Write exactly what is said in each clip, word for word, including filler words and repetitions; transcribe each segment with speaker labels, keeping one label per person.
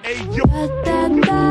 Speaker 1: Hey, yo.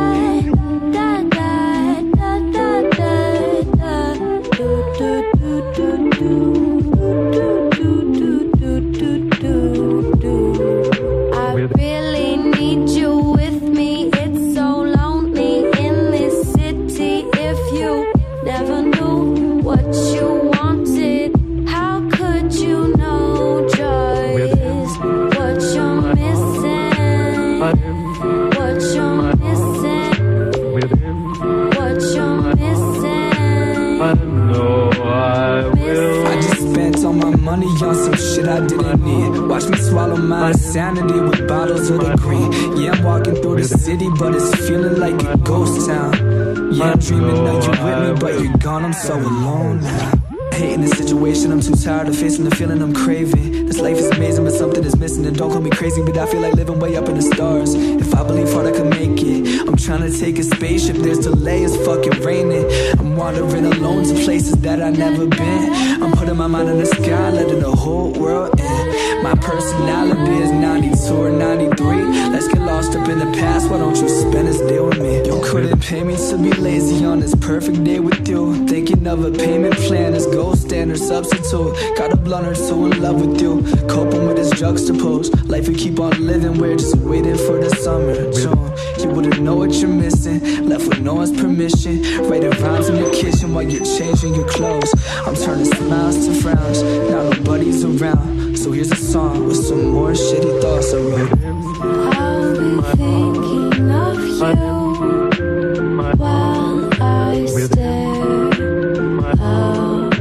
Speaker 2: I really need you with me. It's so lonely in this city. If you never knew what you wanted, how could you know joy is what you're missing? What you're missing? What you're missing?
Speaker 3: I know I will. I just spent all my money on some shit I didn't need. Watch me swallow my insanity with bottles of the green. Yeah, I'm walking through the city, but it's feeling like a ghost town. Yeah, I'm dreaming of you with me, but you're gone, I'm so alone now. Hating the situation, I'm too tired of facing the feeling I'm craving. This life is amazing, but something is missing. And don't call me crazy, but I feel like living way up in the stars. If I believe hard, I can make it. I'm trying to take a spaceship, there's delay, it's fucking raining. I'm wandering alone to places that I've never been. I'm putting my mind in the sky, letting the whole world in. My personality is ninety-two or ninety-three. Let's get lost up in the past, why don't you spend this day with me? You couldn't pay me to be lazy on this perfect day with you. Thinking of a payment plan as gold standard substitute. Got a blunt or two in love with you. Coping with this juxtapose. Life we keep on living, we're just waiting for the summer June. You wouldn't know what you're missing. Left with no one's permission. Writing rhymes in your kitchen while you're changing your clothes. I'm turning smiles to frowns. Now nobody's around. So here's a song with some more shitty thoughts I wrote.
Speaker 2: I'll be thinking of you while I stare out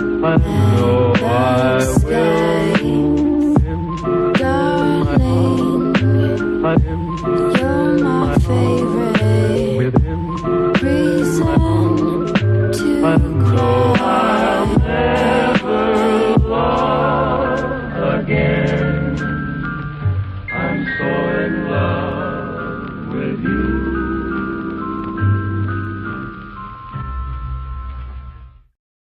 Speaker 2: at the sky. Darling, you're my favorite reason to cry.
Speaker 1: I'm so in love with you.